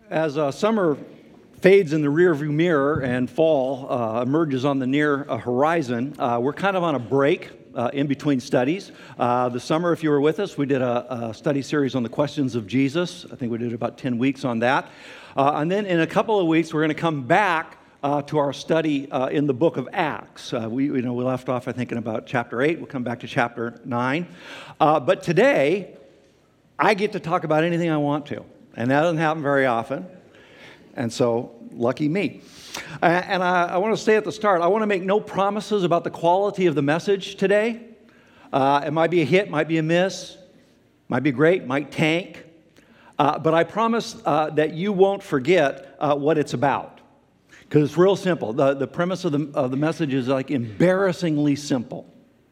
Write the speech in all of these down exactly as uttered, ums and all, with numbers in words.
As uh, summer fades in the rearview mirror and fall uh, emerges on the near uh, horizon, uh, we're kind of on a break uh, in between studies. Uh, the summer, if you were with us, we did a, a study series on the questions of Jesus. I think we did about ten weeks on that. Uh, and then in a couple of weeks, we're going to come back uh, to our study uh, in the book of Acts. Uh, we, you know, we left off, I think, in about chapter eight. We'll come back to chapter nine. Uh, but today, I get to talk about anything I want to. And that doesn't happen very often. And so, lucky me. Uh, and I, I want to say at the start, I want to make no promises about the quality of the message today. Uh, it might be a hit, might be a miss, might be great, might tank. Uh, but I promise uh, that you won't forget uh, what it's about. Because it's real simple. The, the premise of the, of the message is like embarrassingly simple.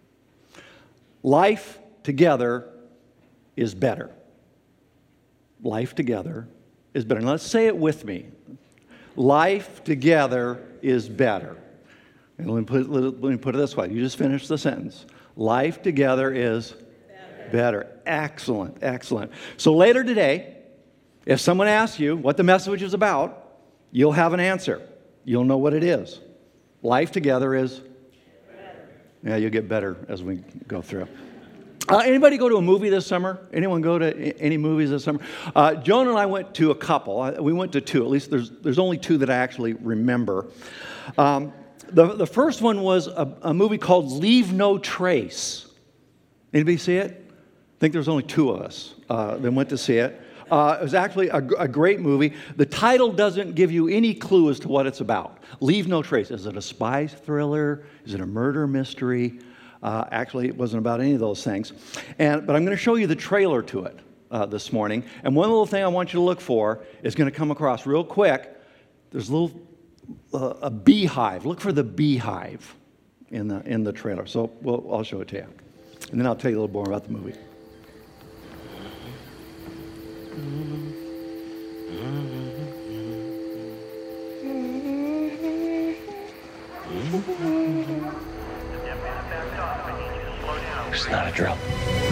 Life together is better. Life together is better. Now let's say it with me. Life together is better. And let me put, let me put it this way. You just finished the sentence. Life together is better. better. Excellent, excellent. So later today, if someone asks you what the message is about, you'll have an answer. You'll know what it is. Life together is better. Yeah, you'll get better as we go through. Uh, anybody go to a movie this summer? Anyone go to any movies this summer? Uh, Joan and I went to a couple. We went to two. At least there's there's only two that I actually remember. Um, the, the first one was a, a movie called Leave No Trace. Anybody see it? I think there's only two of us uh, that went to see it. Uh, it was actually a, a great movie. The title doesn't give you any clue as to what it's about. Leave No Trace. Is it a spy thriller? Is it a murder mystery? Uh, actually, it wasn't about any of those things. And, but I'm going to show you the trailer to it uh, this morning. And one little thing I want you to look for is going to come across real quick. There's a little uh, a beehive. Look for the beehive in the in the trailer. So we'll, I'll show it to you. And then I'll tell you a little more about the movie. It's not a drill.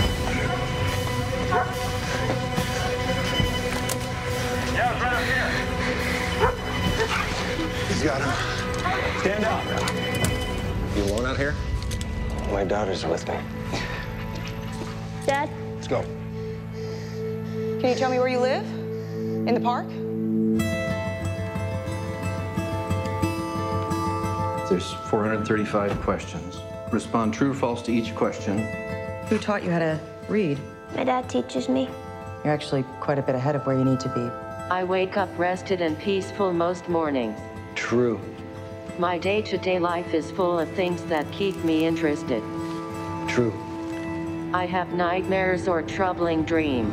Yeah, it's right up here. He's got him. Stand up. You alone out here? My daughter's with me. Dad? Let's go. Can you tell me where you live? In the park? There's four hundred thirty-five questions. Respond true or false to each question. Who taught you how to read? My dad teaches me. You're actually quite a bit ahead of where you need to be. I wake up rested and peaceful most mornings. True. My day-to-day life is full of things that keep me interested. True. I have nightmares or troubling dreams.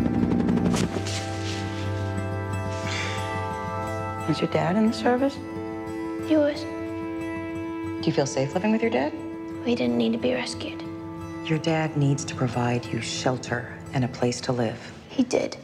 Is your dad in the service? He was. Do you feel safe living with your dad? We didn't need to be rescued. Your dad needs to provide you shelter and a place to live. He did.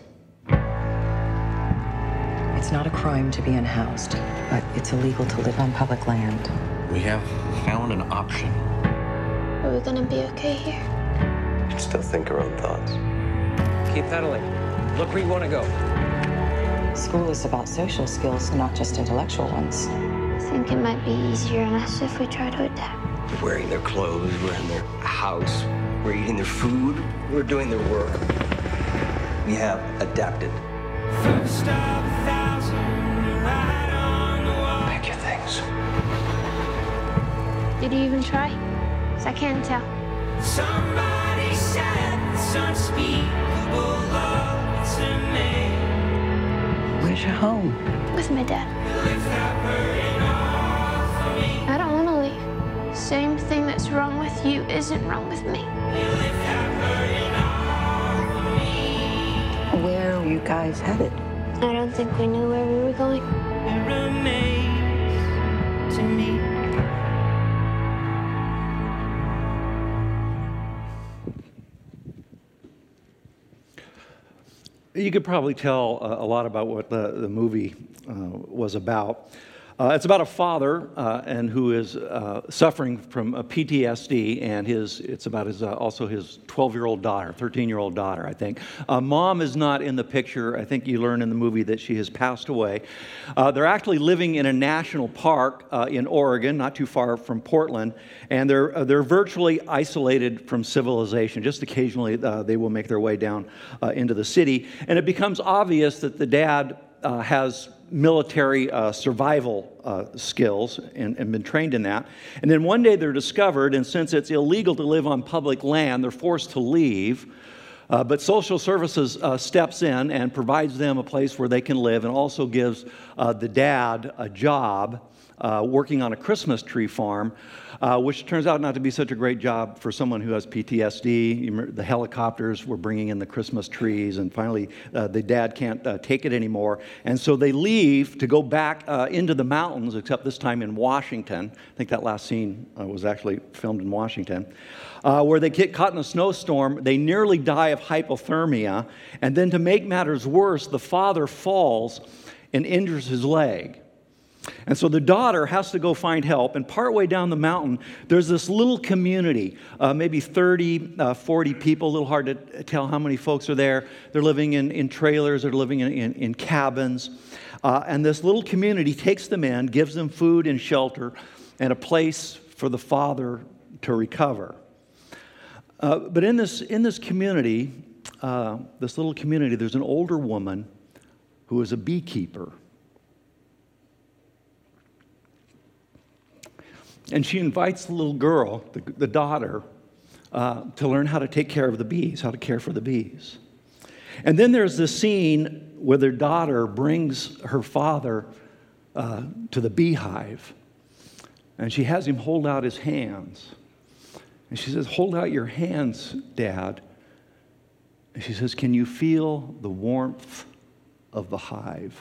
It's not a crime to be unhoused, but it's illegal to live on public land. We have found an option. Are we gonna be okay here? You can still think our own thoughts. Keep pedaling. Look where you want to go. School is about social skills, not just intellectual ones. I think it might be easier on us if we try to adapt. We're wearing their clothes, we're in their house, we're eating their food, we're doing their work. We have adapted. First of a thousand, right on the wall. Pack your things. Did you even try? 'Cause I can't tell. Somebody said this unspeakable love to me. Where's your home? With my dad. Lift that burden off of me. I don't want to leave. Same thing that's wrong with you isn't wrong with me. Lift that burden off of me. Where are you guys headed? I don't think we knew where we were going. It remains to me. You could probably tell uh, a lot about what the, the movie uh, was about. Uh, it's about a father uh, and who is uh, suffering from a P T S D, and his it's about his uh, also his twelve-year-old daughter, thirteen-year-old daughter, I think. Uh, mom is not in the picture. I think you learn in the movie that she has passed away. Uh, they're actually living in a national park uh, in Oregon, not too far from Portland, and they're uh, they're virtually isolated from civilization. Just occasionally, uh, they will make their way down uh, into the city, and it becomes obvious that the dad uh, has military uh, survival uh, skills and, and been trained in that. And then one day they're discovered, and since it's illegal to live on public land, they're forced to leave. Uh, but social services uh, steps in and provides them a place where they can live, and also gives uh, the dad a job uh, working on a Christmas tree farm, uh, which turns out not to be such a great job for someone who has P T S D. You remember the helicopters were bringing in the Christmas trees, and finally uh, the dad can't uh, take it anymore. And so they leave to go back uh, into the mountains, except this time in Washington. I think that last scene uh, was actually filmed in Washington. Uh, where they get caught in a snowstorm. They nearly die of hypothermia. And then to make matters worse, the father falls and injures his leg. And so the daughter has to go find help. And partway down the mountain, there's this little community, uh, maybe thirty, uh, forty people. A little hard to tell how many folks are there. They're living in, in trailers. They're living in, in, in cabins. Uh, and this little community takes them in, gives them food and shelter, and a place for the father to recover. Uh, but in this in this community, uh, this little community, there's an older woman who is a beekeeper. And she invites the little girl, the, the daughter, uh, to learn how to take care of the bees, how to care for the bees. And then there's this scene where their daughter brings her father uh, to the beehive, and she has him hold out his hands. And she says, "Hold out your hands, Dad." And she says, "Can you feel the warmth of the hive?"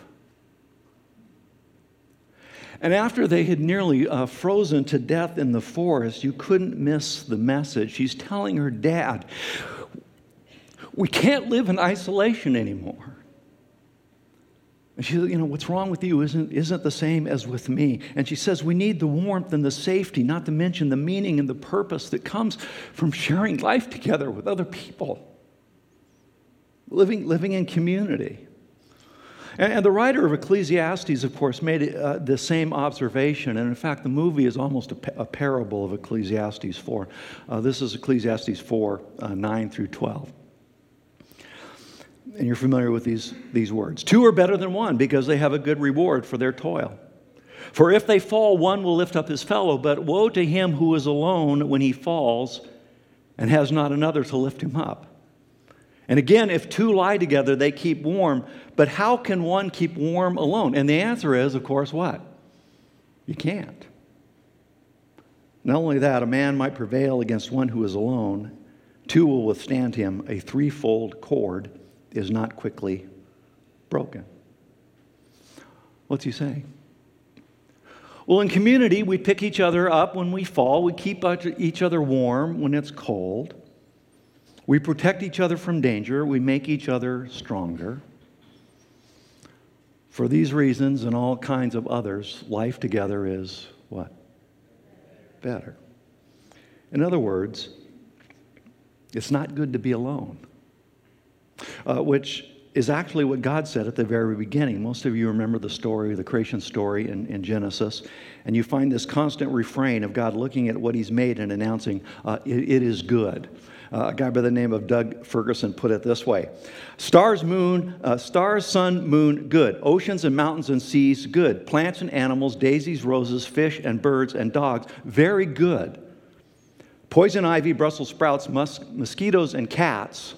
And after they had nearly uh, frozen to death in the forest, you couldn't miss the message. She's telling her dad, "We can't live in isolation anymore." And she says, "You know, what's wrong with you isn't, isn't the same as with me." And she says, "We need the warmth and the safety, not to mention the meaning and the purpose that comes from sharing life together with other people. Living, living in community." And, and the writer of Ecclesiastes, of course, made uh, the same observation. And in fact, the movie is almost a, a parable of Ecclesiastes four. Uh, this is Ecclesiastes four, uh, nine through twelve. And you're familiar with these, these words. "Two are better than one because they have a good reward for their toil. For if they fall, one will lift up his fellow. But woe to him who is alone when he falls and has not another to lift him up. And again, if two lie together, they keep warm. But how can one keep warm alone?" And the answer is, of course, what? You can't. Not only that, a man might prevail against one who is alone. Two will withstand him. A threefold cord is not quickly broken. What's he saying? Well, in community, we pick each other up when we fall. We keep each other warm when it's cold. We protect each other from danger. We make each other stronger. For these reasons and all kinds of others, life together is what? Better. In other words, it's not good to be alone. Uh, which is actually what God said at the very beginning. Most of you remember the story, the creation story in, in Genesis, and you find this constant refrain of God looking at what He's made and announcing, uh, it, it is good. Uh, a guy by the name of Doug Ferguson put it this way: Stars, moon, uh, stars, sun, moon, good. Oceans and mountains and seas, good. Plants and animals, daisies, roses, fish and birds and dogs, very good. Poison ivy, Brussels sprouts, mus- mosquitoes and cats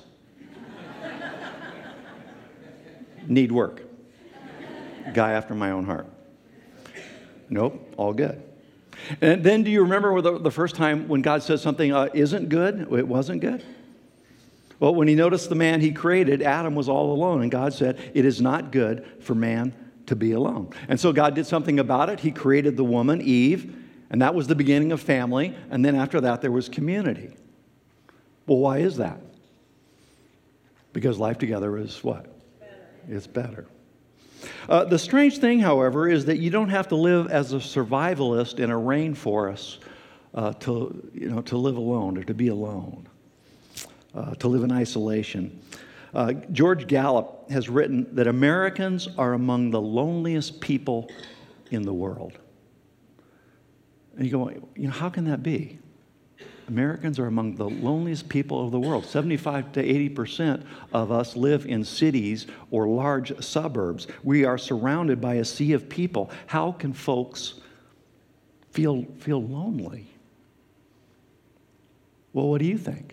need work. Guy after my own heart. Nope, all good. And then do you remember the, the first time when God said something uh, isn't good? It wasn't good? Well, when He noticed the man He created, Adam was all alone. And God said, it is not good for man to be alone. And so God did something about it. He created the woman, Eve, and that was the beginning of family. And then after that, there was community. Well, why is that? Because life together is what? It's better. Uh, the strange thing, however, is that you don't have to live as a survivalist in a rainforest uh, to, you know, to live alone or to be alone, uh, to live in isolation. Uh, George Gallup has written that Americans are among the loneliest people in the world. And you go, you know, how can that be? Americans are among the loneliest people of the world. seventy-five to eighty percent of us live in cities or large suburbs. We are surrounded by a sea of people. How can folks feel, feel lonely? Well, what do you think?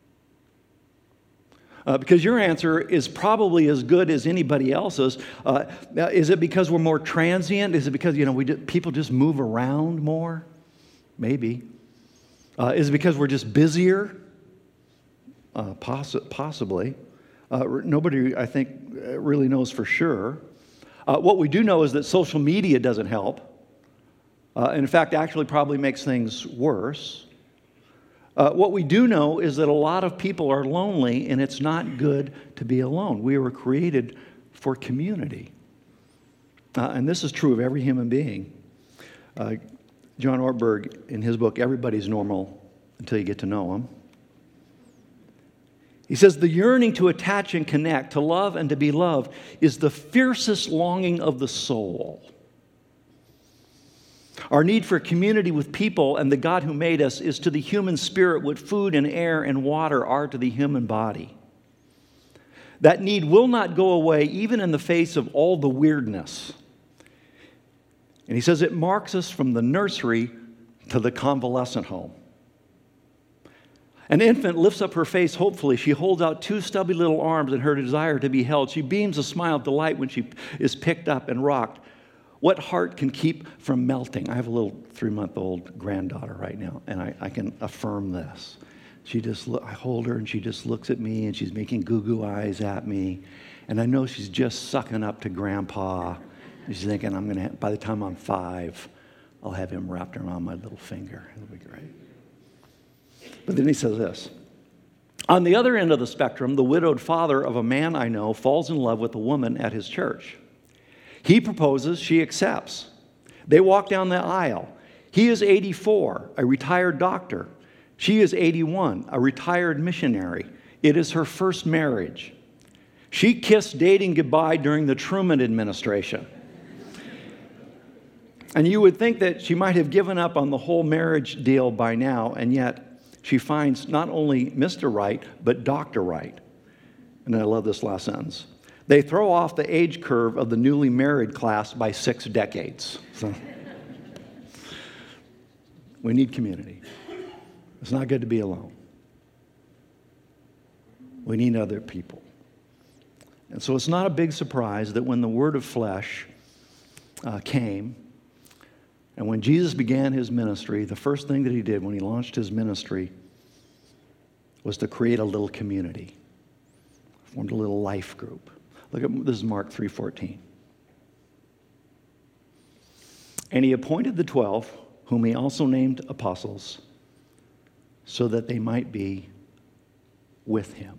Uh, because your answer is probably as good as anybody else's. Uh, is it because we're more transient? Is it because, you know, we just, people just move around more? Maybe. Uh, is it because we're just busier? Uh, poss- possibly. Uh, nobody, I think, really knows for sure. Uh, what we do know is that social media doesn't help. Uh, and in fact, actually probably makes things worse. Uh, what we do know is that a lot of people are lonely, and it's not good to be alone. We were created for community. Uh, and this is true of every human being. Uh, John Ortberg, in his book, Everybody's Normal Until You Get to Know Him, he says, the yearning to attach and connect, to love and to be loved, is the fiercest longing of the soul. Our need for community with people and the God who made us is to the human spirit what food and air and water are to the human body. That need will not go away even in the face of all the weirdness. And he says it marks us from the nursery to the convalescent home. An infant lifts up her face hopefully. She holds out two stubby little arms in her desire to be held. She beams a smile of delight when she is picked up and rocked. What heart can keep from melting? I have a little three-month-old granddaughter right now, and I, I can affirm this. She just, look, I hold her, and she just looks at me, and she's making goo-goo eyes at me, and I know she's just sucking up to Grandpa. And she's thinking, I'm gonna. By the time I'm five, I'll have him wrapped around my little finger. It'll be great. But then he says this. On the other end of the spectrum, the widowed father of a man I know falls in love with a woman at his church. He proposes, she accepts. They walk down the aisle. He is eighty-four, a retired doctor. She is eighty-one, a retired missionary. It is her first marriage. She kissed dating goodbye during the Truman administration. And you would think that she might have given up on the whole marriage deal by now, and yet she finds not only Mister Right, but Doctor Right. And I love this last sentence. They throw off the age curve of the newly married class by six decades. So, we need community. It's not good to be alone. We need other people. And so it's not a big surprise that when the Word of Flesh uh, came, and when Jesus began his ministry, the first thing that he did when he launched his ministry was to create a little community, formed a little life group. Look at this is Mark three fourteen. And he appointed the twelve, whom he also named apostles, so that they might be with him.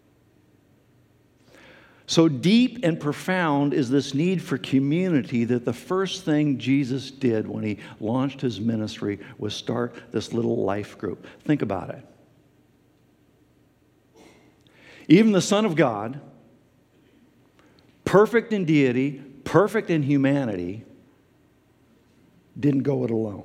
So deep and profound is this need for community that the first thing Jesus did when he launched his ministry was start this little life group. Think about it. Even the Son of God, perfect in deity, perfect in humanity, didn't go it alone.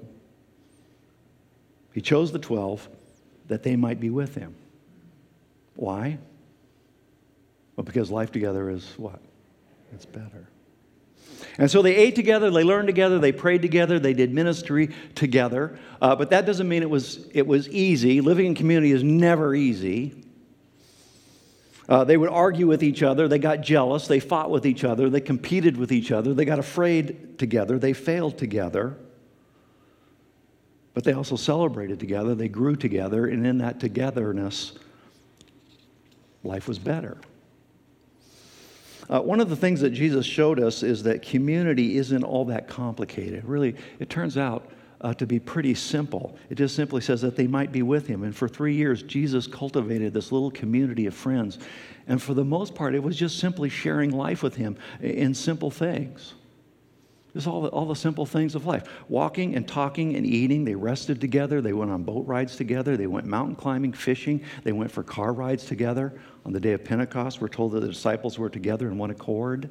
He chose the twelve that they might be with him. Why? Well, because life together is what? It's better. And so they ate together, they learned together, they prayed together, they did ministry together. Uh, but that doesn't mean it was, it was easy. Living in community is never easy. Uh, they would argue with each other, they got jealous, they fought with each other, they competed with each other, they got afraid together, they failed together. But they also celebrated together, they grew together, and in that togetherness, life was better. Uh, one of the things that Jesus showed us is that community isn't all that complicated. Really, it turns out uh, to be pretty simple. It just simply says that they might be with him. And for three years, Jesus cultivated this little community of friends. And for the most part, it was just simply sharing life with him in simple things. Just all the, all the simple things of life. Walking and talking and eating. They rested together. They went on boat rides together. They went mountain climbing, fishing. They went for car rides together. On the day of Pentecost, we're told that the disciples were together in one accord.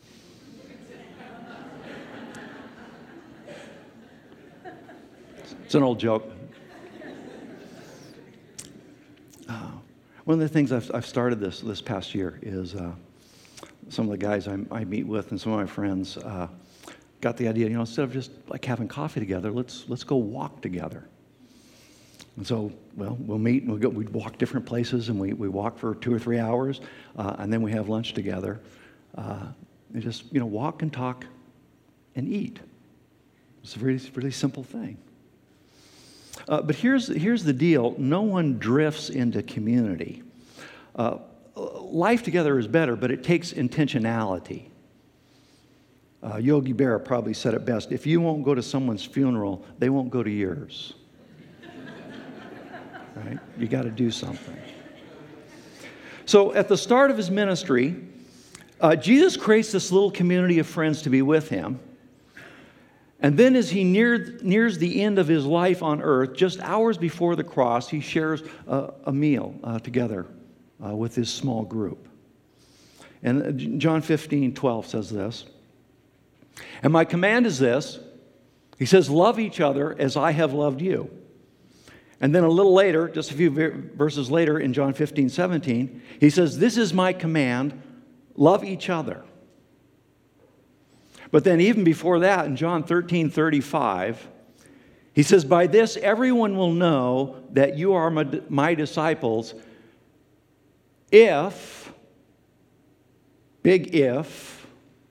It's an old joke. Uh, one of the things I've, I've started this this past year is uh, some of the guys I, I meet with and some of my friends uh, got the idea, you know, instead of just like having coffee together, let's let's go walk together. And so, well, we'll meet and we'll go, we'd walk different places, and we, we walk for two or three hours, uh, and then we have lunch together. Uh, and just, you know, walk and talk and eat. It's a really, really simple thing. Uh, but here's, here's the deal. No one drifts into community. Uh, life together is better, but it takes intentionality. Uh, Yogi Berra probably said it best. If you won't go to someone's funeral, they won't go to yours. Right? You got to do something. So at the start of his ministry, uh, Jesus creates this little community of friends to be with him. And then as he neared, nears the end of his life on earth, just hours before the cross, he shares a, a meal uh, together uh, with his small group. And John fifteen twelve says this. And my command is this. He says, love each other as I have loved you. And then a little later, just a few verses later in John fifteen seventeen, he says, this is my command, love each other. But then even before that, in John thirteen thirty-five, he says, by this everyone will know that you are my, my disciples if, big if,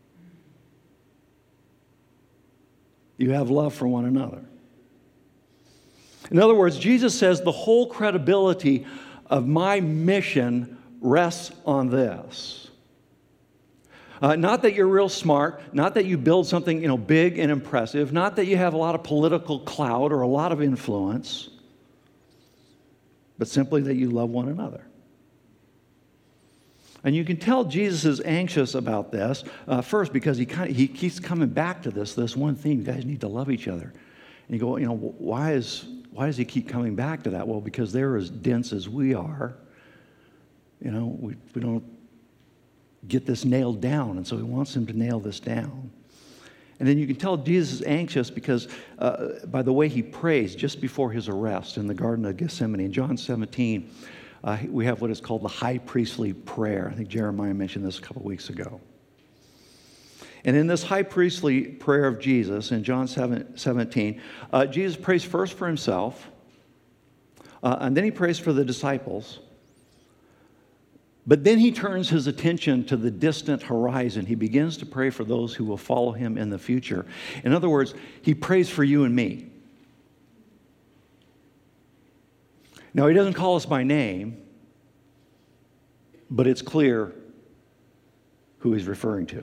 you have love for one another. In other words, Jesus says the whole credibility of my mission rests on this. Uh, not that you're real smart, not that you build something, you know, big and impressive, not that you have a lot of political clout or a lot of influence, but simply that you love one another. And you can tell Jesus is anxious about this, uh, first because he kind of, he keeps coming back to this, this one theme, you guys need to love each other. And you go, you know, why is why does he keep coming back to that? Well, because they're as dense as we are. You know, we, we don't get this nailed down, and so he wants them to nail this down. And then you can tell Jesus is anxious because uh, by the way he prays just before his arrest in the Garden of Gethsemane. In John seventeen, uh, we have what is called the high priestly prayer. I think Jeremiah mentioned this a couple weeks ago. And in this high priestly prayer of Jesus in John seventeen, uh, Jesus prays first for himself, uh, and then he prays for the disciples. But then he turns his attention to the distant horizon. He begins to pray for those who will follow him in the future. In other words, he prays for you and me. Now, he doesn't call us by name, but it's clear who he's referring to.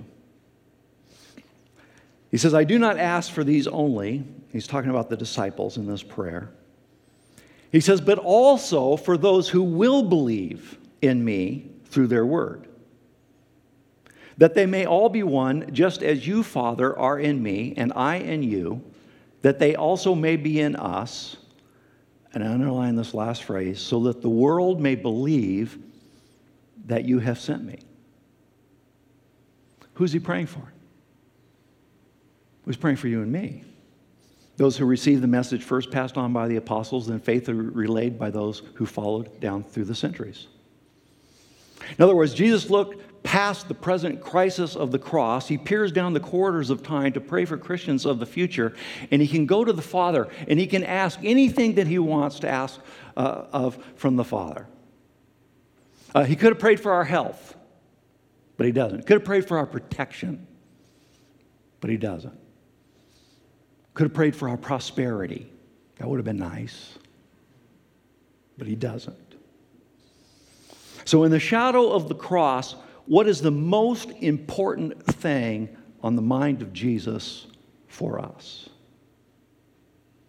He says, I do not ask for these only. He's talking about the disciples in this prayer. He says, but also for those who will believe in me through their word, that they may all be one, just as you, Father, are in me, and I in you, that they also may be in us, and I underline this last phrase, so that the world may believe that you have sent me. Who's he praying for? He's praying for you and me. Those who received the message first passed on by the apostles, then faith relayed by those who followed down through the centuries. In other words, Jesus looked past the present crisis of the cross. He peers down the corridors of time to pray for Christians of the future, and he can go to the Father, and he can ask anything that he wants to ask uh, of from the Father. Uh, he could have prayed for our health, but he doesn't. Could have prayed for our protection, but he doesn't. Could have prayed for our prosperity. That would have been nice, but he doesn't. So in the shadow of the cross, what is the most important thing on the mind of Jesus for us?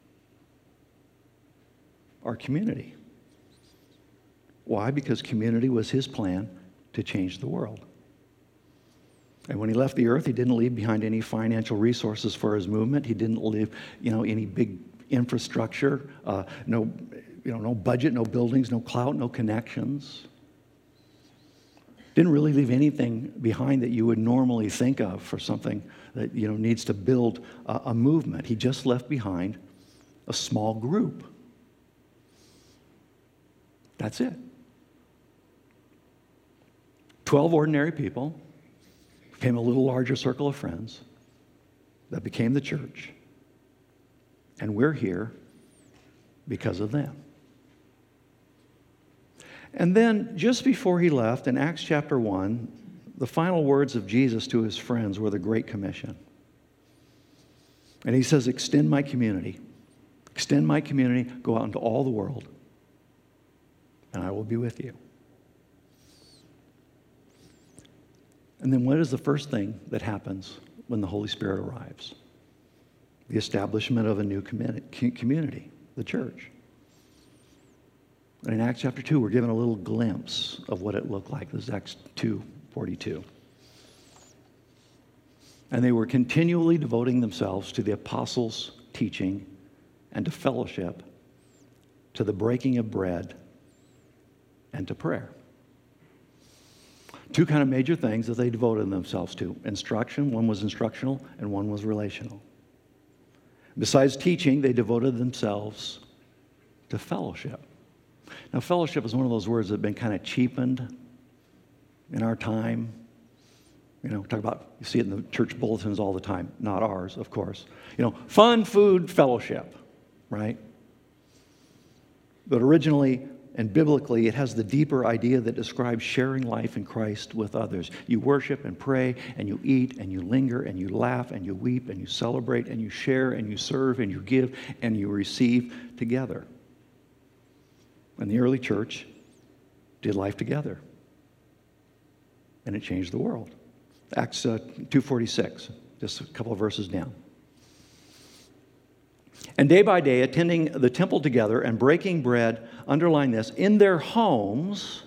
our community. Why? Because community was his plan to change the world. And when he left the earth, he didn't leave behind any financial resources for his movement. He didn't leave, you know, any big infrastructure, uh, no, you know, no budget, no buildings, no clout, no connections. Didn't really leave anything behind that you would normally think of for something that, you know, needs to build a, a movement. He just left behind a small group. That's it. Twelve ordinary people became a little larger circle of friends that became the church. And we're here because of them. And then, just before he left, in Acts chapter one, the final words of Jesus to his friends were the Great Commission. And he says, extend my community. Extend my community, go out into all the world, and I will be with you. And then what is the first thing that happens when the Holy Spirit arrives? The establishment of a new community, the church. And in Acts chapter two, we're given a little glimpse of what it looked like. This is Acts two forty-two. And they were continually devoting themselves to the apostles' teaching and to fellowship, to the breaking of bread, and to prayer. Two kind of major things that they devoted themselves to. Instruction, one was instructional and one was relational. Besides teaching, they devoted themselves to fellowship. Now, fellowship is one of those words that have been kind of cheapened in our time. You know, talk about, you see it in the church bulletins all the time. Not ours, of course. You know, fun, food, fellowship, right? But originally and biblically, it has the deeper idea that describes sharing life in Christ with others. You worship and pray, and you eat, and you linger, and you laugh, and you weep, and you celebrate, and you share, and you serve, and you give, and you receive together. And the early church did life together. And it changed the world. Acts uh, two forty-six, just a couple of verses down. And day by day, attending the temple together and breaking bread, underline this, in their homes,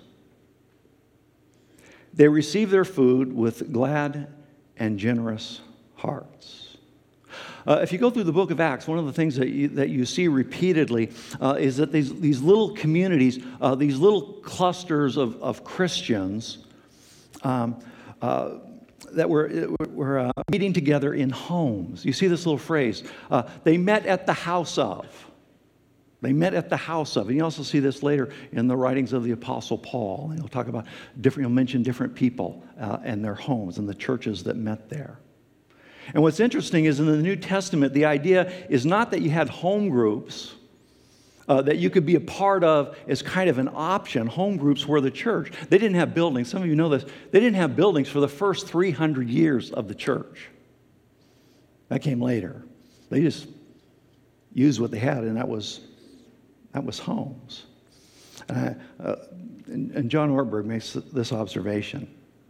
they received their food with glad and generous hearts. Uh, if you go through the book of Acts, one of the things that you, that you see repeatedly uh, is that these, these little communities, uh, these little clusters of, of Christians um, uh, that were, were uh, meeting together in homes. You see this little phrase, uh, they met at the house of. They met at the house of. And you also see this later in the writings of the Apostle Paul. And he'll talk about different, he'll mention different people uh, and their homes and the churches that met there. And what's interesting is in the New Testament, the idea is not that you had home groups uh, that you could be a part of as kind of an option. Home groups were the church. They didn't have buildings. Some of you know this. They didn't have buildings for the first three hundred years of the church. That came later. They just used what they had, and that was that was homes. And, I, uh, and, and John Ortberg makes this observation.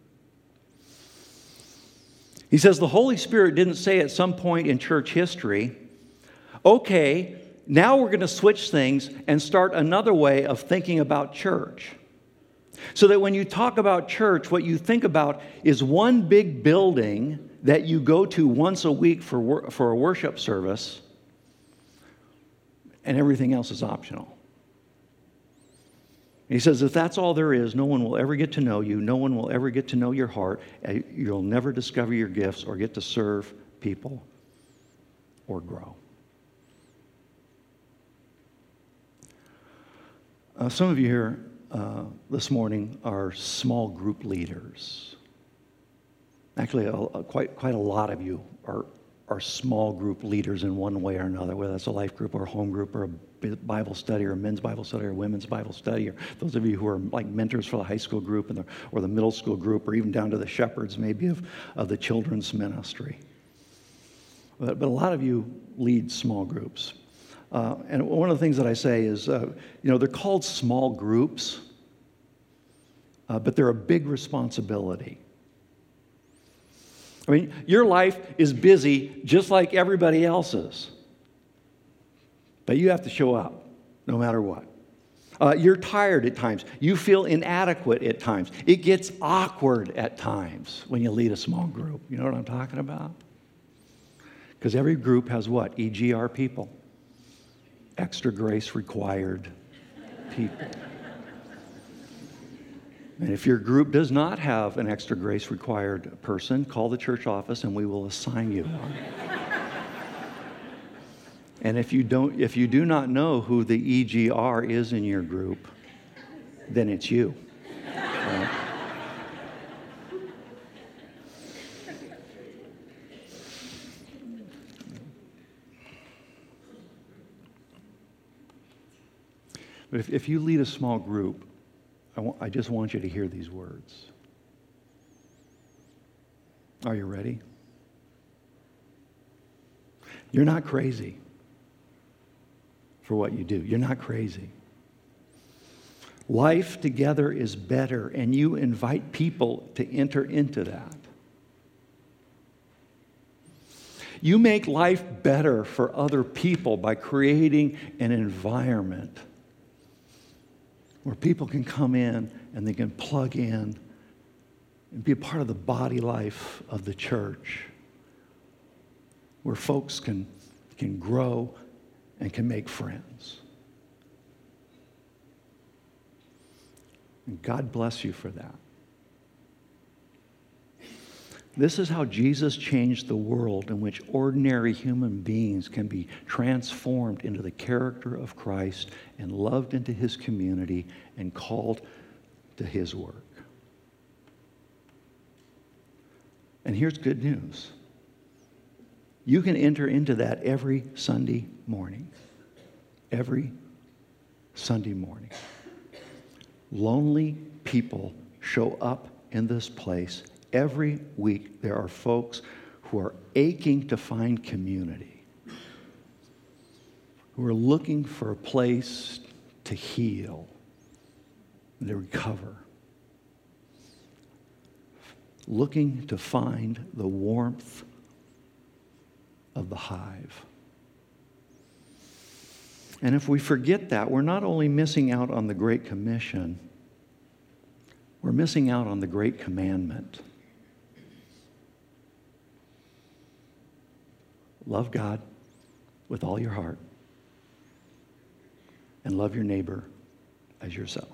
He says, the Holy Spirit didn't say at some point in church history, okay, now we're going to switch things and start another way of thinking about church. So that when you talk about church, what you think about is one big building that you go to once a week for, wor- for a worship service, and everything else is optional. He says, if that's all there is, no one will ever get to know you. No one will ever get to know your heart. You'll never discover your gifts or get to serve people or grow. Uh, some of you here uh, this morning are small group leaders. Actually, a, a, quite, quite a lot of you are, are small group leaders in one way or another, whether that's a life group or a home group or a Bible study or a men's Bible study or a women's Bible study, or those of you who are like mentors for the high school group and the, or the middle school group, or even down to the shepherds maybe of, of the children's ministry. But, but a lot of you lead small groups. Uh, and one of the things that I say is, uh, you know, they're called small groups, uh, but they're a big responsibility. I mean, your life is busy just like everybody else's. But you have to show up. no matter what. Uh, you're tired at times. You feel inadequate at times. It gets awkward at times when you lead a small group. You know what I'm talking about? Because every group has what? E G R people. Extra grace required people. And if your group does not have an extra grace required person, call the church office and we will assign you one. And if you don't, if you do not know who the E G R is in your group, then it's you. Right? But if, if you lead a small group, I, w- I just want you to hear these words. Are you ready? You're not crazy for what you do. You're not crazy. Life together is better, and you invite people to enter into that. You make life better for other people by creating an environment where people can come in and they can plug in and be a part of the body life of the church, where folks can, can grow and can make friends. And God bless you for that. This is how Jesus changed the world in which ordinary human beings can be transformed into the character of Christ and loved into his community and called to his work. And here's good news. You can enter into that every Sunday morning. Every Sunday morning. Lonely people show up in this place. Every week there are folks who are aching to find community, who are looking for a place to heal and to recover, looking to find the warmth of the hive. And if we forget that, we're not only missing out on the Great Commission, we're missing out on the Great Commandment. Love God with all your heart and love your neighbor as yourself.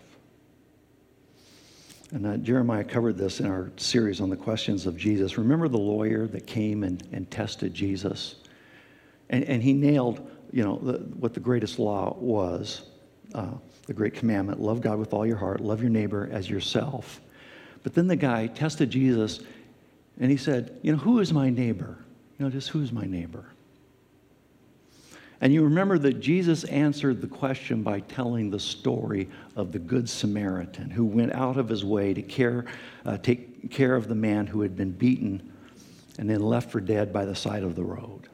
And uh, Jeremiah covered this in our series on the questions of Jesus. Remember the lawyer that came and, and tested Jesus? And, and he nailed, you know, the, what the greatest law was, uh, the great commandment, love God with all your heart, love your neighbor as yourself. But then the guy tested Jesus and he said, you know, who is my neighbor? You know, just who's my neighbor? And you remember that Jesus answered the question by telling the story of the Good Samaritan who went out of his way to care, uh, take care of the man who had been beaten and then left for dead by the side of the road.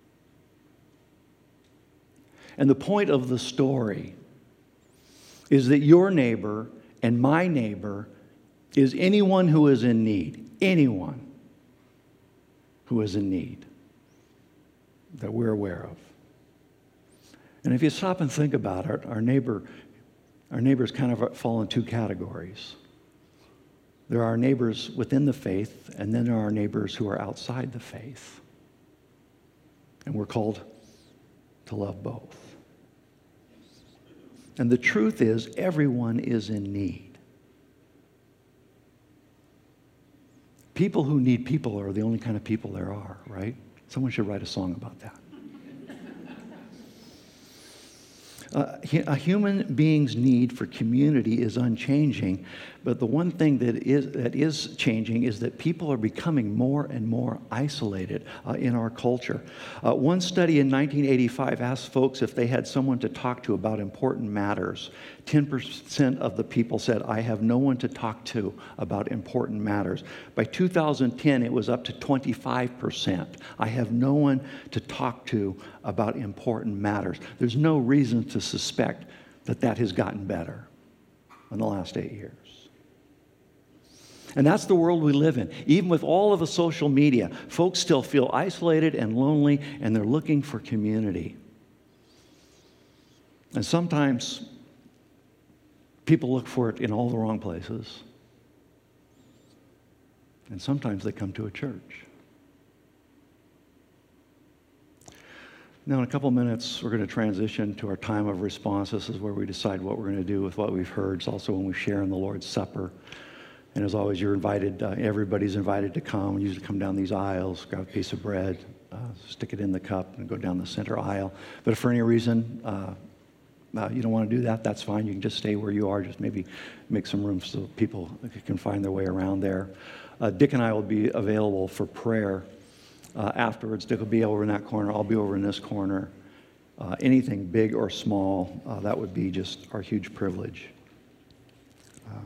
And the point of the story is that your neighbor and my neighbor is anyone who is in need. Anyone who is in need that we're aware of. And if you stop and think about it, our neighbor, our neighbors kind of fall in two categories. There are neighbors within the faith, and then there are neighbors who are outside the faith. And we're called to love both. And the truth is, everyone is in need. People who need people are the only kind of people there are, right? Someone should write a song about that. Uh, a human being's need for community is unchanging, but the one thing that is that is changing is that people are becoming more and more isolated uh, in our culture. Uh, one study in nineteen eighty-five asked folks if they had someone to talk to about important matters. ten percent of the people said, I have no one to talk to about important matters. By two thousand ten, it was up to twenty-five percent. I have no one to talk to about important matters. There's no reason to suspect that that has gotten better in the last eight years. And that's the world we live in. Even with all of the social media, folks still feel isolated and lonely, and they're looking for community. And sometimes people look for it in all the wrong places. And sometimes they come to a church. Now, in a couple minutes, we're going to transition to our time of response. This is where we decide what we're going to do with what we've heard. It's also when we share in the Lord's Supper. And as always, you're invited, uh, everybody's invited to come. You usually come down these aisles, grab a piece of bread, uh, stick it in the cup, and go down the center aisle. But if for any reason uh, uh, you don't want to do that, that's fine. You can just stay where you are. Just maybe make some room so people can find their way around there. Uh, Dick and I will be available for prayer uh, afterwards. Dick will be over in that corner. I'll be over in this corner. Uh, anything big or small, uh, that would be just our huge privilege. Uh,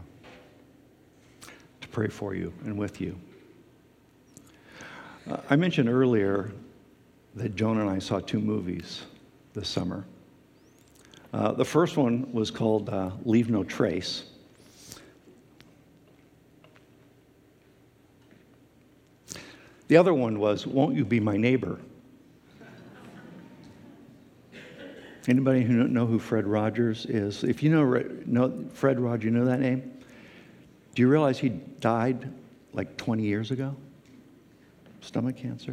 pray for you and with you. Uh, I mentioned earlier that Joan and I saw two movies this summer. Uh, the first one was called uh, Leave No Trace. The other one was Won't You Be My Neighbor? Anybody who know who Fred Rogers is? If you know, know Fred Rogers, you know that name? Do you realize he died like twenty years ago? Stomach cancer.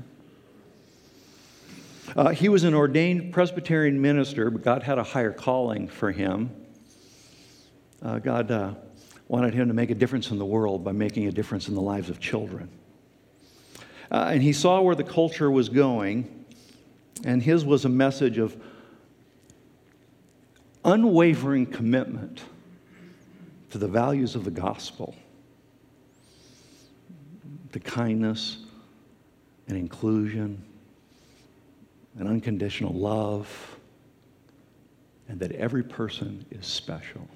Uh, he was an ordained Presbyterian minister, but God had a higher calling for him. Uh, God uh, wanted him to make a difference in the world by making a difference in the lives of children. Uh, and he saw where the culture was going, and his was a message of unwavering commitment to the values of the gospel, to kindness and inclusion and unconditional love, and that every person is special.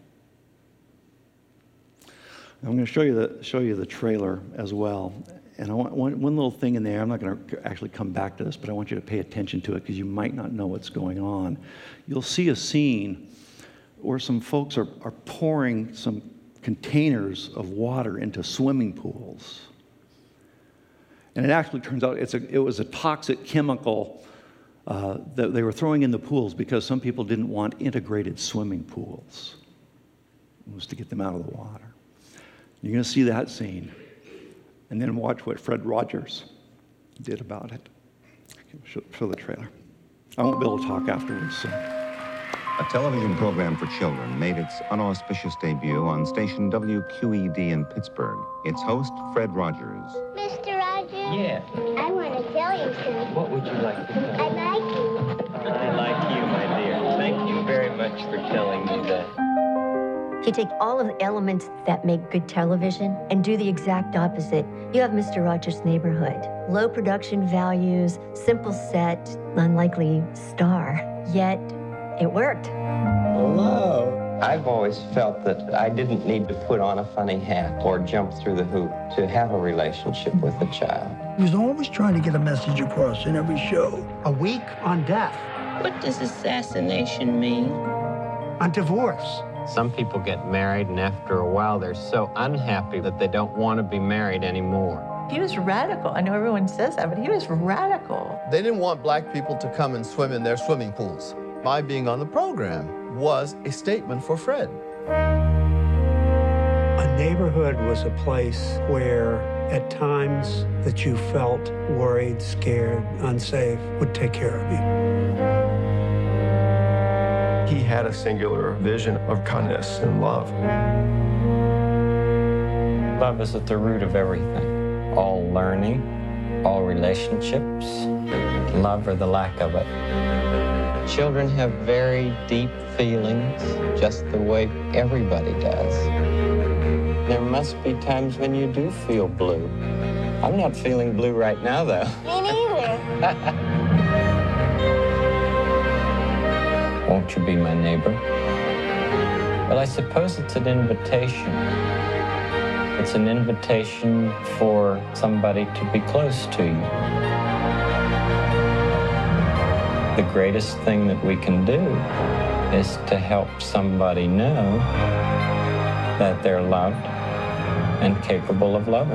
I'm going to show you the show you the trailer as well. And I want one, one little thing in there. I'm not going to actually come back to this, but I want you to pay attention to it because you might not know what's going on. You'll see a scene where some folks are, are pouring some containers of water into swimming pools. And it actually turns out it's a, it was a toxic chemical uh, that they were throwing in the pools because some people didn't want integrated swimming pools. It was to get them out of the water. You're going to see that scene. And then watch what Fred Rogers did about it. Show, show the trailer. I won't be able to talk afterwards, so. A television program for children made its unauspicious debut on station W Q E D in Pittsburgh. Its host, Fred Rogers. Mister Rogers? Yeah. I want to tell you something. What would you like to tell me? I like you. I like you, my dear. Thank you very much for telling me that. You take all of the elements that make good television and do the exact opposite. You have Mister Rogers' Neighborhood. Low production values, simple set, unlikely star. Yet, it worked. Hello. I've always felt that I didn't need to put on a funny hat or jump through the hoop to have a relationship with a child. He was always trying to get a message across in every show. A week on death. What does assassination mean? On divorce. Some people get married, and after a while, they're so unhappy that they don't want to be married anymore. He was radical. I know everyone says that, but he was radical. They didn't want black people to come and swim in their swimming pools. My being on the program was a statement for Fred. A neighborhood was a place where, at times that you felt worried, scared, unsafe, would take care of you. He had a singular vision of kindness and love. Love is at the root of everything. All learning, all relationships, love or the lack of it. Children have very deep feelings, just the way everybody does. There must be times when you do feel blue. I'm not feeling blue right now, though. Me neither. Won't you be my neighbor? Well, I suppose it's an invitation. It's an invitation for somebody to be close to you. The greatest thing that we can do is to help somebody know that they're loved and capable of loving.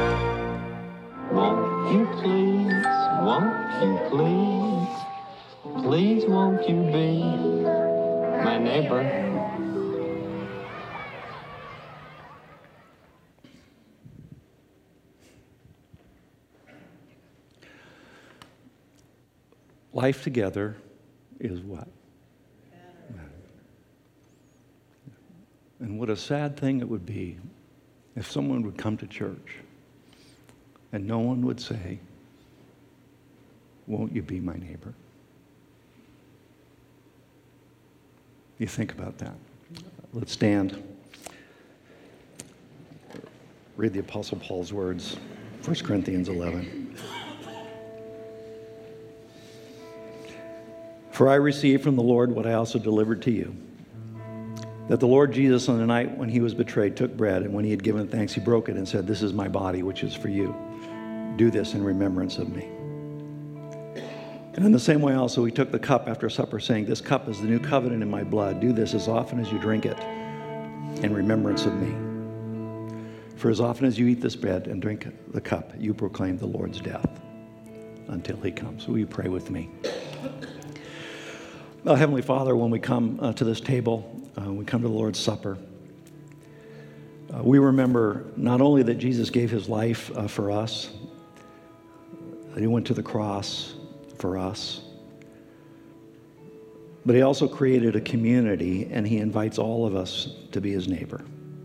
Won't you please, won't you please? Please won't you be my neighbor? Life together is what? And what a sad thing it would be if someone would come to church and no one would say, won't you be my neighbor? You think about that. Let's stand. Read the Apostle Paul's words, First Corinthians eleven. For I received from the Lord what I also delivered to you, that the Lord Jesus on the night when he was betrayed took bread, and when he had given thanks, he broke it and said, this is my body, which is for you. Do this in remembrance of me. And in the same way also he took the cup after supper, saying, this cup is the new covenant in my blood. Do this as often as you drink it in remembrance of me. For as often as you eat this bread and drink the cup, you proclaim the Lord's death until he comes. Will you pray with me? Uh, Heavenly Father, when we come uh, to this table, uh, we come to the Lord's Supper, uh, we remember not only that Jesus gave his life uh, for us, that he went to the cross for us, but he also created a community, and he invites all of us to be his neighbor,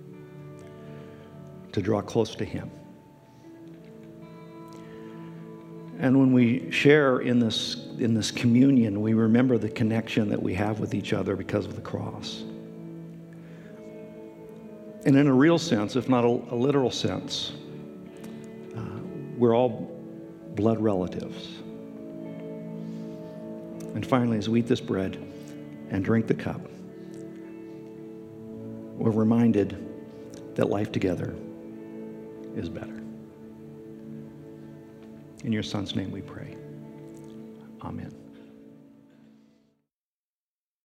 to draw close to him. And when we share in this, in this communion, we remember the connection that we have with each other because of the cross. And in a real sense, if not a, a literal sense, uh, we're all blood relatives. And finally, as we eat this bread and drink the cup, we're reminded that life together is better. In your Son's name we pray. Amen.